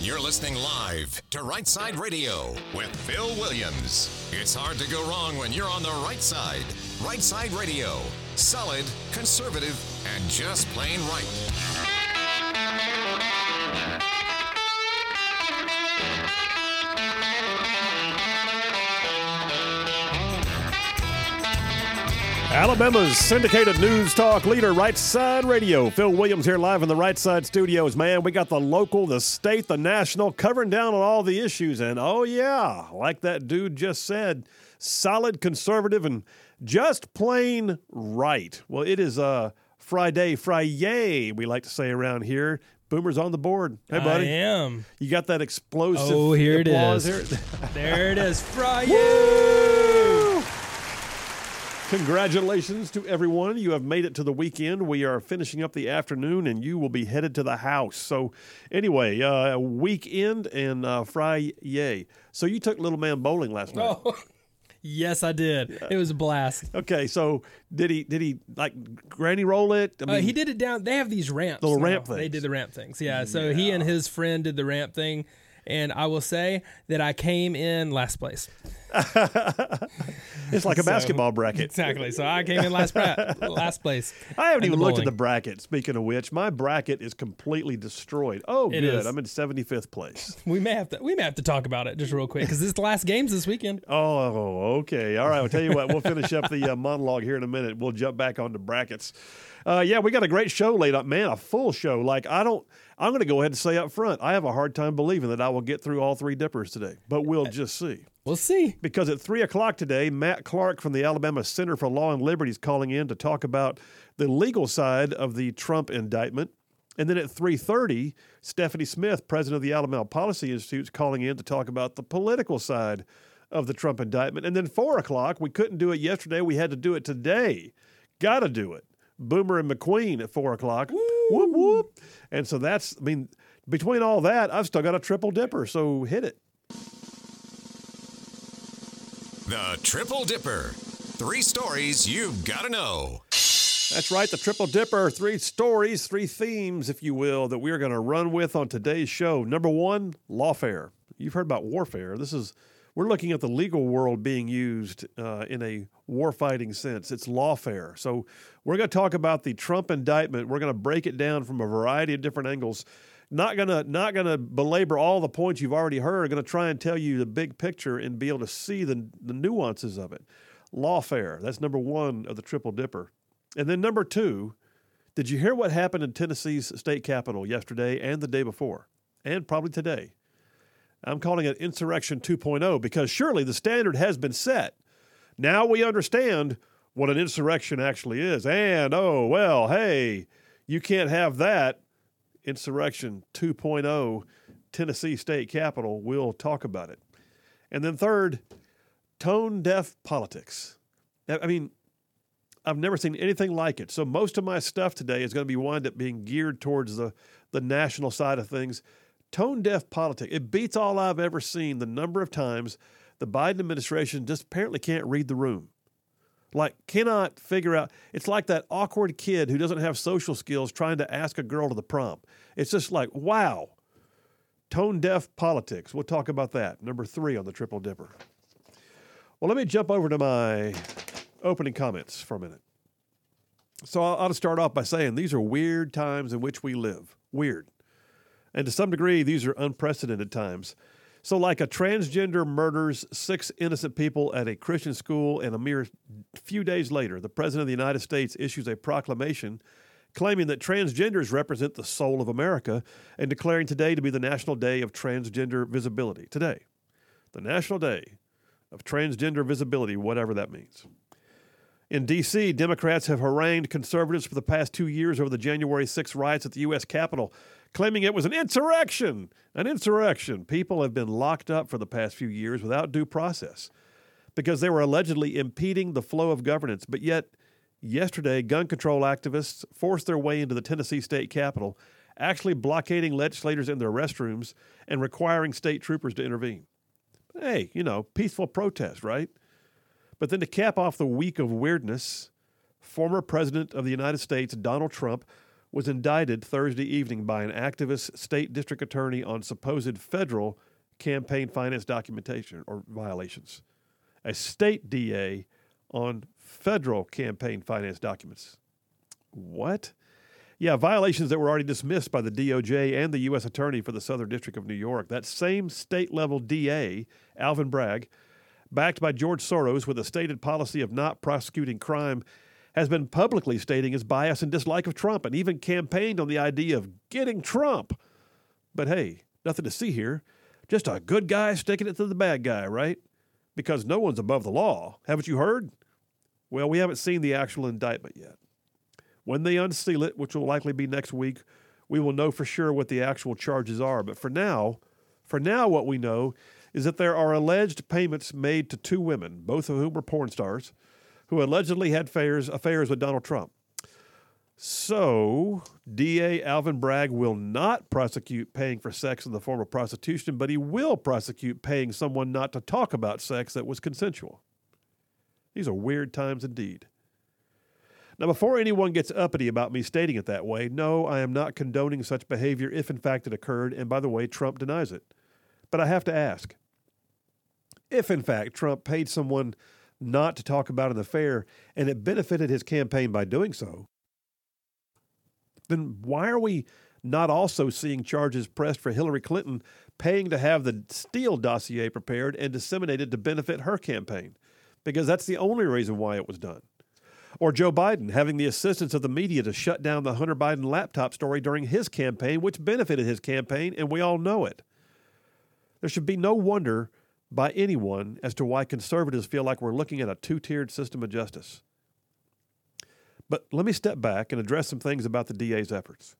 You're listening live to Right Side Radio with Phil Williams. It's hard to go wrong when you're on the right side. Right Side Radio. Solid, conservative, and just plain right. Alabama's syndicated news talk leader, Right Side Radio. Phil Williams here live in the Right Side studios. Man, we got the local, the state, the national, covering down on all the issues. And oh yeah, like that dude just said, solid, conservative, and just plain right. Well, it is Friday, we like to say around here. Boomer's on the board. Hey, buddy. I am. You got that explosive here it applause is. here? There it is. Friday. Congratulations to everyone. You have made it to the weekend. We are finishing up the afternoon, and you will be headed to the house. So anyway, weekend and Friday. So you took little man bowling last night. Oh, yes, I did. It was a blast. Okay, so did he like granny roll it? I mean, He did it down. They have these ramps. Little now. ramp things. They did the ramp things. Yeah. So he and his friend did the ramp thing. And I will say that I came in last place. It's like a basketball bracket. Exactly. So I came in last place. I haven't in even the looked at bowling. the bracket. Speaking of which, my bracket is completely destroyed. Oh, It good. is. I'm in 75th place. We may have to talk about it just real quick because this is the last games this weekend. Oh, okay. All right. I'll tell you what. We'll finish up the monologue here in a minute. We'll jump back onto brackets. Yeah, we got a great show laid up. Man, a full show. I'm going to go ahead and say up front, I have a hard time believing that I will get through all three dippers today, but we'll just see. We'll see. Because at 3 o'clock today, Matt Clark from the Alabama Center for Law and Liberty is calling in to talk about the legal side of the Trump indictment. And then at 3:30, Stephanie Smith, president of the Alabama Policy Institute, is calling in to talk about the political side of the Trump indictment. And then 4 o'clock, we couldn't do it yesterday. We had to do it today. Got to do it. Boomer and McQueen at 4 o'clock. Whoop, whoop. And so between all that, I've still got a triple dipper. So hit it. The Triple Dipper. 3 stories you've got to know. That's right, the Triple Dipper. 3 stories, 3 themes, if you will, that we're going to run with on today's show. Number 1, lawfare. You've heard about warfare. We're looking at the legal world being used in a war-fighting sense. It's lawfare. So we're going to talk about the Trump indictment. We're going to break it down from a variety of different angles. Not gonna belabor all the points you've already heard. Going to try and tell you the big picture and be able to see the nuances of it. Lawfare. That's number 1 of the Triple Dipper. And then number 2, did you hear what happened in Tennessee's state capitol yesterday and the day before, and probably today? I'm calling it Insurrection 2.0 because surely the standard has been set. Now we understand what an insurrection actually is. And, hey, you can't have that. Insurrection 2.0, Tennessee State Capitol. We'll talk about it. And then third, tone-deaf politics. I mean, I've never seen anything like it. So most of my stuff today is going to wind up being geared towards the national side of things. Tone-deaf politics. It beats all I've ever seen, the number of times the Biden administration just apparently can't read the room. Cannot figure out. It's like that awkward kid who doesn't have social skills trying to ask a girl to the prom. It's just like, wow. Tone-deaf politics. We'll talk about that. Number 3 on the Triple Dipper. Well, let me jump over to my opening comments for a minute. So I ought to start off by saying these are weird times in which we live. Weird. And to some degree, these are unprecedented times. So like a transgender murders 6 innocent people at a Christian school, and a mere few days later, the President of the United States issues a proclamation claiming that transgenders represent the soul of America and declaring today to be the National Day of Transgender Visibility. Today, the National Day of Transgender Visibility, whatever that means. In D.C., Democrats have harangued conservatives for the past 2 years over the January 6th riots at the U.S. Capitol, claiming it was an insurrection. An insurrection. People have been locked up for the past few years without due process because they were allegedly impeding the flow of governance. But yet, yesterday, gun control activists forced their way into the Tennessee State Capitol, actually blockading legislators in their restrooms and requiring state troopers to intervene. Hey, peaceful protest, right? But then to cap off the week of weirdness, former President of the United States, Donald Trump, was indicted Thursday evening by an activist state district attorney on supposed federal campaign finance documentation or violations. A state DA on federal campaign finance documents. What? Yeah, violations that were already dismissed by the DOJ and the U.S. Attorney for the Southern District of New York. That same state-level DA, Alvin Bragg, backed by George Soros with a stated policy of not prosecuting crime, has been publicly stating his bias and dislike of Trump and even campaigned on the idea of getting Trump. But hey, nothing to see here. Just a good guy sticking it to the bad guy, right? Because no one's above the law. Haven't you heard? Well, we haven't seen the actual indictment yet. When they unseal it, which will likely be next week, we will know for sure what the actual charges are. But for now, what we know is that there are alleged payments made to two women, both of whom were porn stars, who allegedly had affairs with Donald Trump. So, DA Alvin Bragg will not prosecute paying for sex in the form of prostitution, but he will prosecute paying someone not to talk about sex that was consensual. These are weird times indeed. Now, before anyone gets uppity about me stating it that way, no, I am not condoning such behavior if in fact it occurred, and by the way, Trump denies it. But I have to ask, if in fact Trump paid someone not to talk about an affair and it benefited his campaign by doing so, then why are we not also seeing charges pressed for Hillary Clinton paying to have the Steele dossier prepared and disseminated to benefit her campaign? Because that's the only reason why it was done. Or Joe Biden having the assistance of the media to shut down the Hunter Biden laptop story during his campaign, which benefited his campaign, and we all know it. There should be no wonder by anyone as to why conservatives feel like we're looking at a two-tiered system of justice. But let me step back and address some things about the DA's efforts.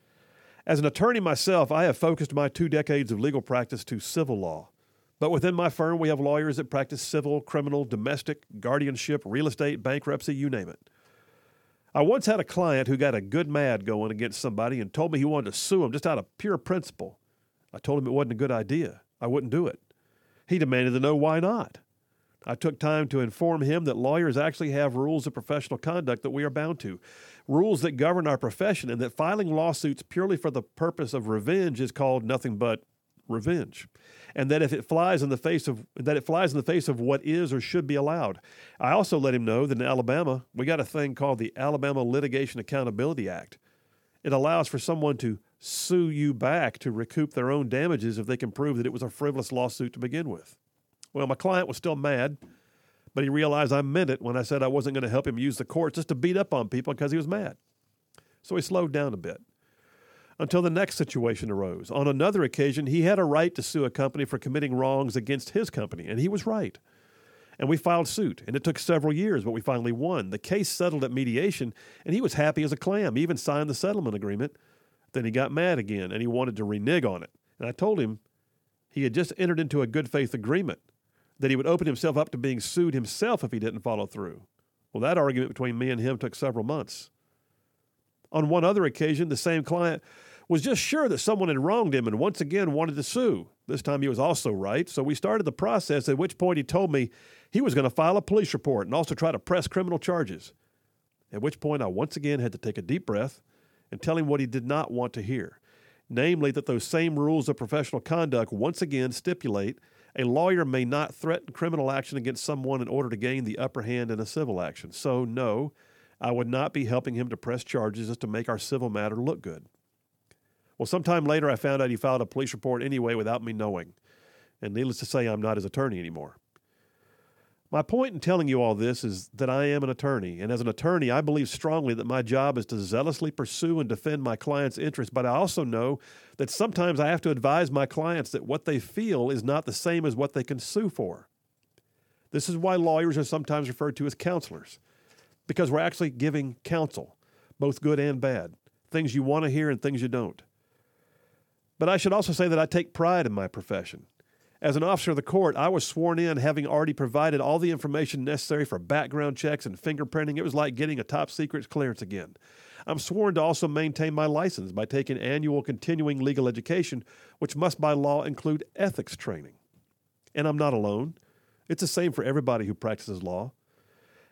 As an attorney myself, I have focused my 2 decades of legal practice to civil law. But within my firm, we have lawyers that practice civil, criminal, domestic, guardianship, real estate, bankruptcy, you name it. I once had a client who got a good mad going against somebody and told me he wanted to sue him just out of pure principle. I told him it wasn't a good idea. I wouldn't do it. He demanded to know why not. I took time to inform him that lawyers actually have rules of professional conduct that we are bound to, rules that govern our profession, and that filing lawsuits purely for the purpose of revenge is called nothing but revenge, and that if it flies in the face of what is or should be allowed. I also let him know that in Alabama, we got a thing called the Alabama Litigation Accountability Act. It allows for someone to sue you back to recoup their own damages if they can prove that it was a frivolous lawsuit to begin with. Well, my client was still mad, but he realized I meant it when I said I wasn't going to help him use the courts just to beat up on people because he was mad. So he slowed down a bit until the next situation arose. On another occasion, he had a right to sue a company for committing wrongs against his company, and he was right. And we filed suit, and it took several years, but we finally won. The case settled at mediation, and he was happy as a clam. He even signed the settlement agreement. Then he got mad again, and he wanted to renege on it. And I told him he had just entered into a good faith agreement, that he would open himself up to being sued himself if he didn't follow through. Well, that argument between me and him took several months. On one other occasion, the same client was just sure that someone had wronged him and once again wanted to sue. This time he was also right, so we started the process, at which point he told me he was going to file a police report and also try to press criminal charges, at which point I once again had to take a deep breath and tell him what he did not want to hear, namely that those same rules of professional conduct once again stipulate a lawyer may not threaten criminal action against someone in order to gain the upper hand in a civil action. So, no, I would not be helping him to press charges just to make our civil matter look good. Well, sometime later, I found out he filed a police report anyway without me knowing. And needless to say, I'm not his attorney anymore. My point in telling you all this is that I am an attorney. And as an attorney, I believe strongly that my job is to zealously pursue and defend my clients' interests. But I also know that sometimes I have to advise my clients that what they feel is not the same as what they can sue for. This is why lawyers are sometimes referred to as counselors, because we're actually giving counsel, both good and bad, things you want to hear and things you don't. But I should also say that I take pride in my profession. As an officer of the court, I was sworn in having already provided all the information necessary for background checks and fingerprinting. It was like getting a top secret clearance again. I'm sworn to also maintain my license by taking annual continuing legal education, which must by law include ethics training. And I'm not alone. It's the same for everybody who practices law.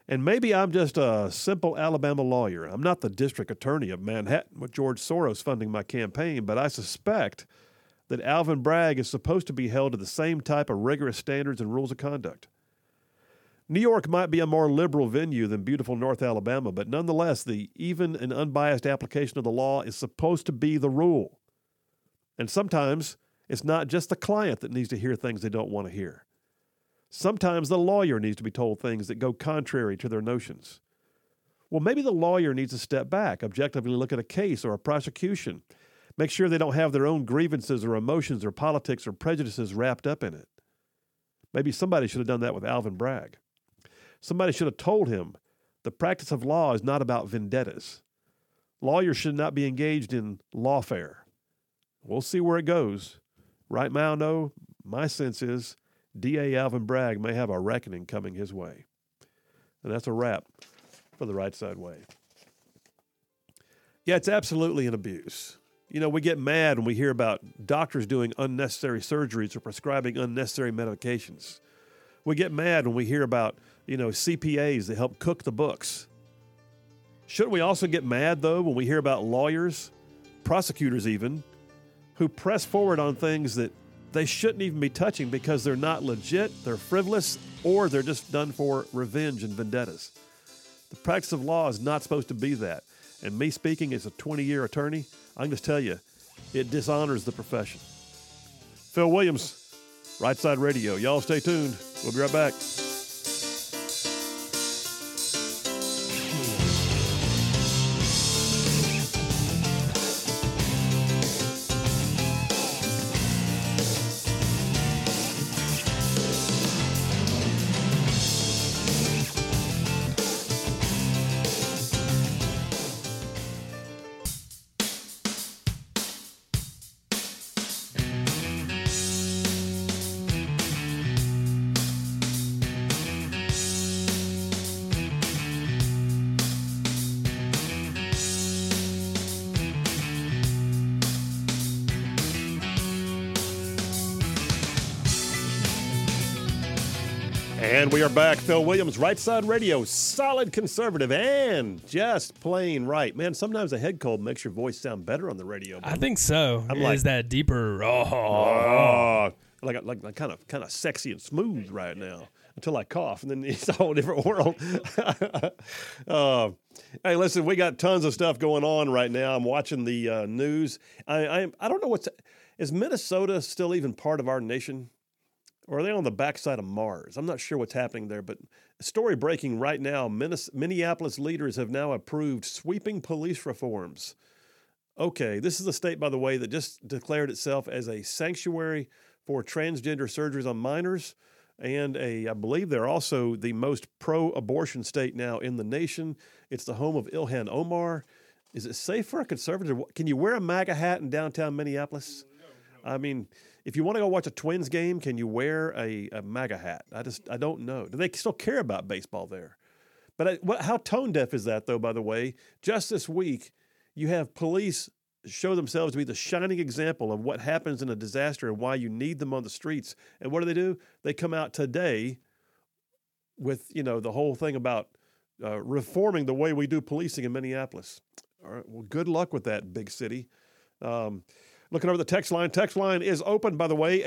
And maybe I'm just a simple Alabama lawyer. I'm not the district attorney of Manhattan with George Soros funding my campaign, but I suspect that Alvin Bragg is supposed to be held to the same type of rigorous standards and rules of conduct. New York might be a more liberal venue than beautiful North Alabama, but nonetheless, the even and unbiased application of the law is supposed to be the rule. And sometimes it's not just the client that needs to hear things they don't want to hear. Sometimes the lawyer needs to be told things that go contrary to their notions. Well, maybe the lawyer needs to step back, objectively look at a case or a prosecution, make sure they don't have their own grievances or emotions or politics or prejudices wrapped up in it. Maybe somebody should have done that with Alvin Bragg. Somebody should have told him the practice of law is not about vendettas. Lawyers should not be engaged in lawfare. We'll see where it goes. Right now, no, my sense is D.A. Alvin Bragg may have a reckoning coming his way. And that's a wrap for the Right Side Way. Yeah, it's absolutely an abuse. You know, we get mad when we hear about doctors doing unnecessary surgeries or prescribing unnecessary medications. We get mad when we hear about, CPAs that help cook the books. Shouldn't we also get mad, though, when we hear about lawyers, prosecutors even, who press forward on things that they shouldn't even be touching because they're not legit, they're frivolous, or they're just done for revenge and vendettas? The practice of law is not supposed to be that. And me speaking as a 20-year attorney, I can just tell you, it dishonors the profession. Phil Williams, Right Side Radio. Y'all stay tuned. We'll be right back. And we are back. Phil Williams, Right Side Radio, solid conservative and just plain right. Man, sometimes a head cold makes your voice sound better on the radio. I think so. I'm Is that deeper? Like kind of sexy and smooth right now until I cough, and then it's a whole different world. Hey, listen, we got tons of stuff going on right now. I'm watching the news. I don't know is Minnesota still even part of our nation? Or are they on the backside of Mars? I'm not sure what's happening there, but story breaking right now, Minneapolis leaders have now approved sweeping police reforms. Okay, this is the state, by the way, that just declared itself as a sanctuary for transgender surgeries on minors, and I believe they're also the most pro-abortion state now in the nation. It's the home of Ilhan Omar. Is it safe for a conservative? Can you wear a MAGA hat in downtown Minneapolis? No. I mean, if you want to go watch a Twins game, can you wear a MAGA hat? I don't know. Do they still care about baseball there? But how tone deaf is that, though, by the way? Just this week, you have police show themselves to be the shining example of what happens in a disaster and why you need them on the streets. And what do? They come out today with, the whole thing about reforming the way we do policing in Minneapolis. All right, well, good luck with that, big city. Looking over the text line. Text line is open, by the way,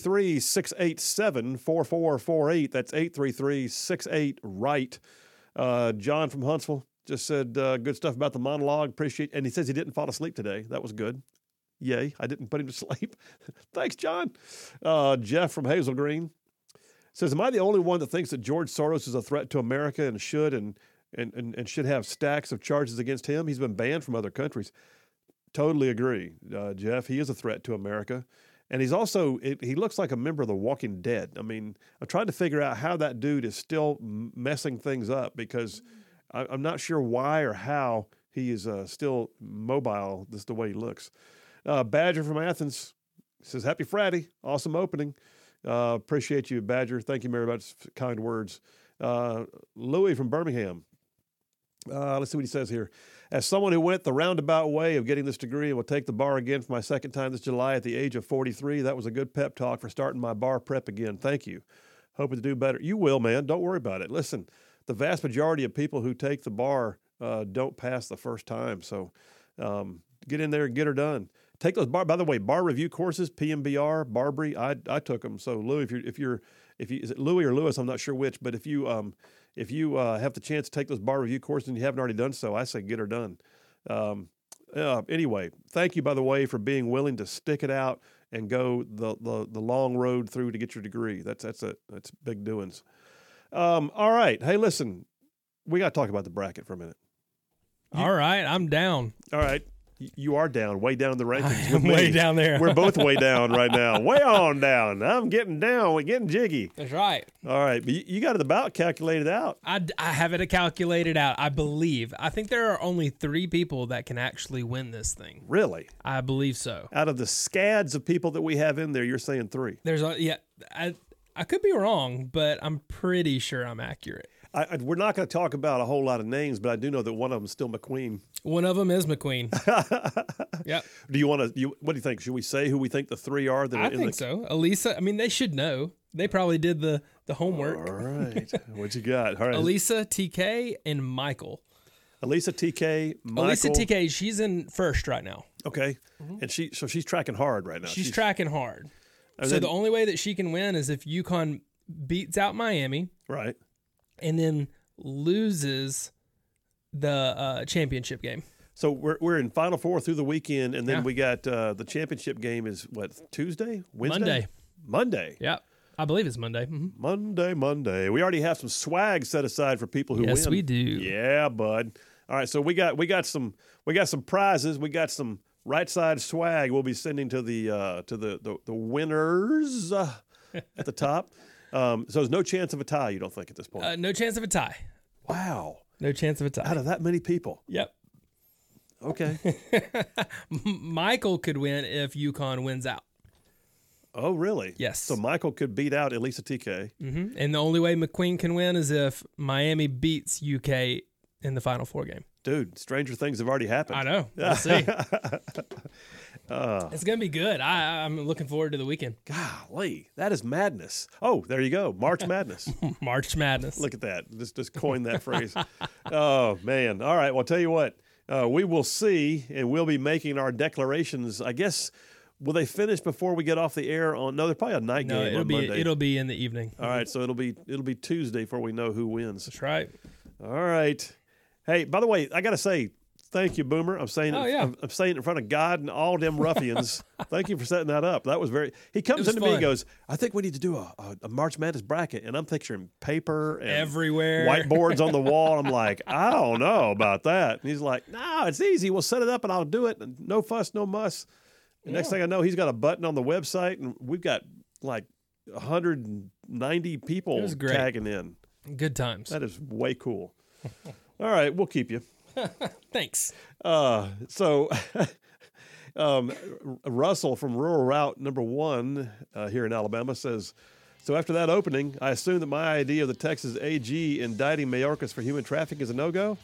833-687-4448. That's 833-68-RIGHT. John from Huntsville just said good stuff about the monologue. Appreciate it. And he says he didn't fall asleep today. That was good. Yay. I didn't put him to sleep. Thanks, John. Jeff from Hazel Green says, am I the only one that thinks that George Soros is a threat to America and should should have stacks of charges against him? He's been banned from other countries. Totally agree, Jeff. He is a threat to America. And he's also, he looks like a member of The Walking Dead. I mean, I'm trying to figure out how that dude is still messing things up because I'm not sure why or how he is still mobile. This is the way he looks. Badger from Athens says, happy Friday. Awesome opening. Appreciate you, Badger. Thank you very much for kind words. Louis from Birmingham. Let's see what he says here. As someone who went the roundabout way of getting this degree and will take the bar again for my second time this July at the age of 43, that was a good pep talk for starting my bar prep again. Thank you. Hoping to do better. You will, man. Don't worry about it. Listen, the vast majority of people who take the bar don't pass the first time. So get in there and get her done. Take those by the way, bar review courses, PMBR, Barbary. I took them. So Louis, if you is it Louis or Lewis, I'm not sure which, but if you have the chance to take those bar review courses and you haven't already done so, I say get her done. Anyway, thank you, by the way, for being willing to stick it out and go the long road through to get your degree. That's big doings. All right. Hey, listen, we got to talk about the bracket for a minute. All right, I'm down. All right. You are down, way down in the rankings. I'm way down there. We're both way down right now. Way on down. I'm getting down. We're getting jiggy. That's right. All right. But you got it about calculated out. I have it calculated out, I believe. I think there are only 3 people that can actually win this thing. Really? I believe so. Out of the scads of people that we have in there, you're saying 3. I could be wrong, but I'm pretty sure I'm accurate. We're not going to talk about a whole lot of names, but I do know that one of them is still McQueen. One of them is McQueen. Yep. Do you want to? What do you think? Should we say who we think the 3 are? I think so. Elisa. I mean, they should know. They probably did the homework. All right. What you got? All right. Elisa, TK, and Michael. Elisa, TK, Michael. Elisa, TK. She's in first right now. Okay. And she's tracking hard right now. She's tracking hard. So the only way that she can win is if UConn beats out Miami. Right. And then loses the championship game. So we're in Final Four through the weekend, and then we got the championship game is what, Tuesday? Wednesday? Monday. Yeah, I believe it's Monday. Mm-hmm. Monday. We already have some swag set aside for people who win. Yes, we do. Yeah, bud. All right, so we got some prizes. We got some right side swag we'll be sending to the winners at the top. So there's no chance of a tie, you don't think, at this point? No chance of a tie. Wow. No chance of a tie. Out of that many people? Yep. Okay. Michael could win if UConn wins out. Oh, really? Yes. So Michael could beat out Elisa TK. Mm-hmm. And the only way McQueen can win is if Miami beats UK in the Final Four game. Dude, stranger things have already happened. I know. We'll see. It's going to be good. I'm looking forward to the weekend. Golly, that is madness. Oh, there you go. March Madness. March Madness. Look at that. Just coined that phrase. Oh, man. All right. Well, I'll tell you what. We will see, and we'll be making our declarations. I guess, will they finish before we get off the air on? No, they're probably a night game on Monday. It'll be in the evening. All right. So it'll be Tuesday before we know who wins. That's right. All right. Hey, by the way, I got to say, thank you, Boomer. I'm saying I'm saying it in front of God and all them ruffians. Thank you for setting that up. That was very. He comes into me and goes, "I think we need to do a March Madness bracket," and I'm picturing paper and everywhere, whiteboards on the wall. I'm like, I don't know about that. And he's like, "No, it's easy. We'll set it up and I'll do it. And no fuss, no muss." The next thing I know, he's got a button on the website, and we've got like 190 people tagging in. Good times. That is way cool. All right, we'll keep you. Thanks. So Russell from Rural Route number 1 here in Alabama says, so after that opening, I assume that my idea of the Texas AG indicting Mayorkas for human trafficking is a no-go?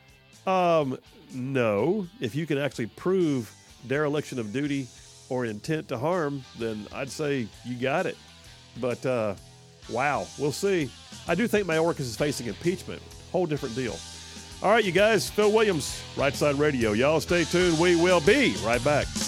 No. If you can actually prove dereliction of duty or intent to harm, then I'd say you got it. But, wow, we'll see. I do think Mayorkas is facing impeachment. Whole different deal. All right, you guys, Phil Williams, Right Side Radio. Y'all stay tuned. We will be right back.